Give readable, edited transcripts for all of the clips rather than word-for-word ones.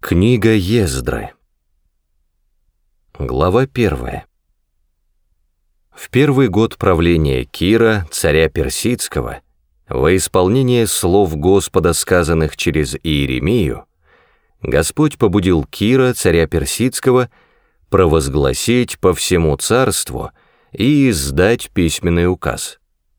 Книга Ездры. Глава 1. В первый год правления Кира, царя Персидского, во исполнение слов Господа, сказанных через Иеремию, Господь побудил Кира, царя Персидского, провозгласить по всему царству и издать письменный указ.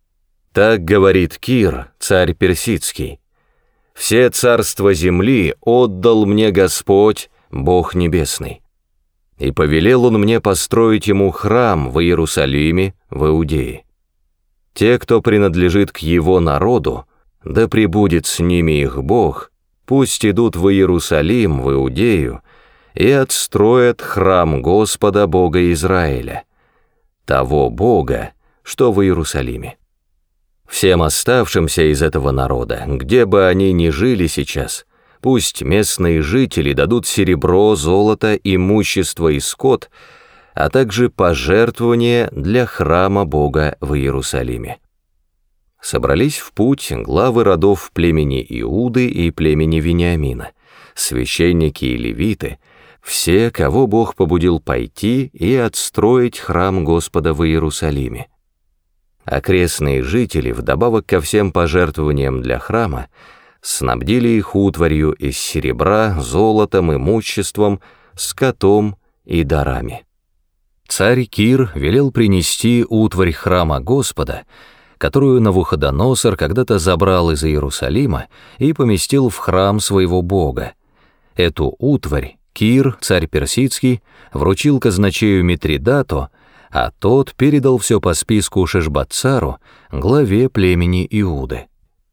Так говорит Кир, царь Персидский: «Все царства земли отдал мне Господь, Бог Небесный, и повелел Он мне построить Ему храм в Иерусалиме, в Иудее. Те, кто принадлежит к Его народу, да пребудет с ними их Бог, пусть идут в Иерусалим, в Иудею, и отстроят храм Господа Бога Израиля, того Бога, что в Иерусалиме. Всем оставшимся из этого народа, где бы они ни жили сейчас, пусть местные жители дадут серебро, золото, имущество и скот, а также пожертвования для храма Бога в Иерусалиме». Собрались в путь главы родов племени Иуды и племени Вениамина, священники и левиты, все, кого Бог побудил пойти и отстроить храм Господа в Иерусалиме. Окрестные жители, вдобавок ко всем пожертвованиям для храма, снабдили их утварью из серебра, золотом, имуществом, скотом и дарами. Царь Кир велел принести утварь храма Господа, которую Навуходоносор когда-то забрал из Иерусалима и поместил в храм своего Бога. Эту утварь Кир, царь Персидский, вручил казначею Митридату, а тот передал все по списку Шешбацару, главе племени Иуды.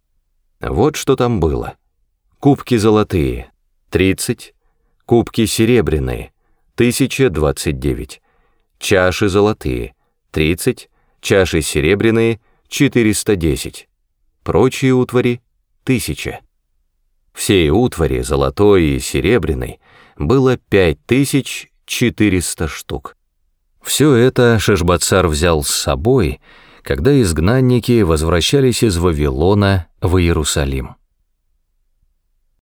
Вот что там было. Кубки золотые — 30, кубки серебряные — 1029, чаши золотые — 30, чаши серебряные — 410, прочие утвари — 1000. Всей утвари, золотой и серебряной, было 5400 штук. Все это Шешбацар взял с собой, когда изгнанники возвращались из Вавилона в Иерусалим.